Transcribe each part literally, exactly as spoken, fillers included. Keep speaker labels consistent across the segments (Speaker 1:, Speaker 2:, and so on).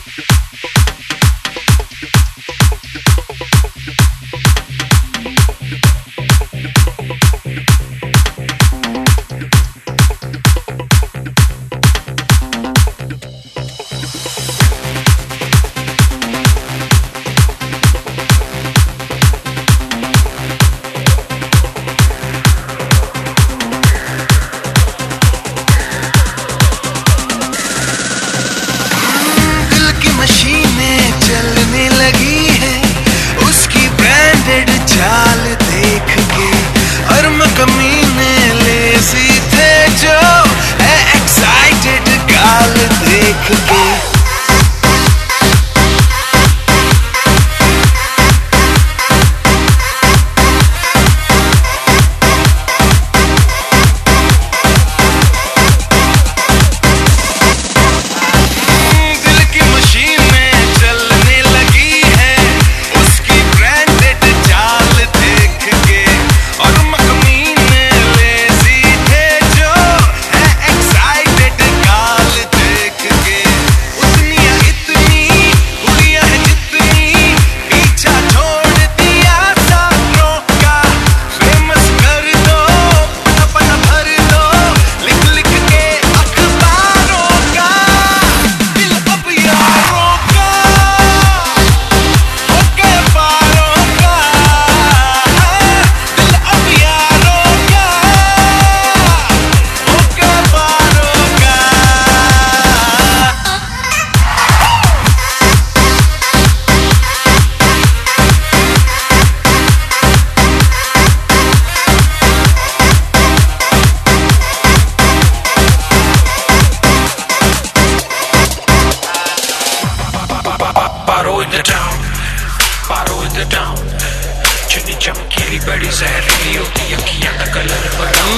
Speaker 1: चमकीली बड़ी जहरीली होती अखियां का कलर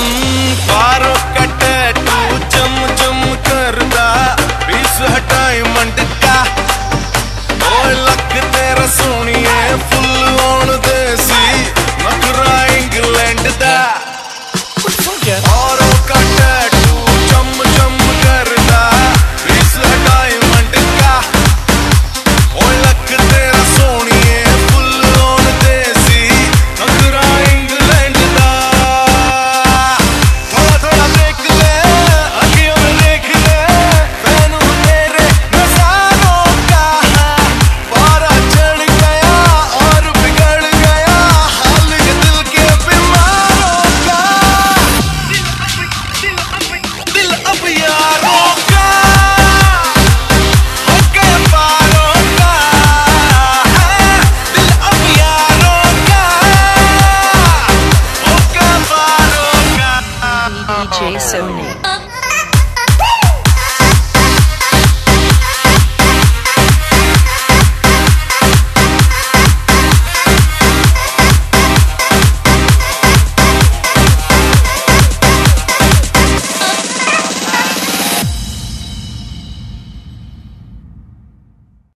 Speaker 2: पारो का टैटू चम चम करदा पीस हटाए मंडका ओए लक तेरा सोनिए फुल ऑन देसी नखरा इंग्लैंड दा पारो का टैटू चम चम करदा पीस हटाए मंडका ओए लक तेरा सोनिए फुल ऑन देसी नखरा इंग्लैंड दा थोड़ा थोड़ा देख ले अखियों में देख ले मैनू तेरे नजारों का पारा चढ़ गया और बिगड़ गया हाल ये दिल के बीमारों का दिल अब यारों का हो गया पारों का दिल अब यारों का हो गया पारों का
Speaker 3: D J Sony.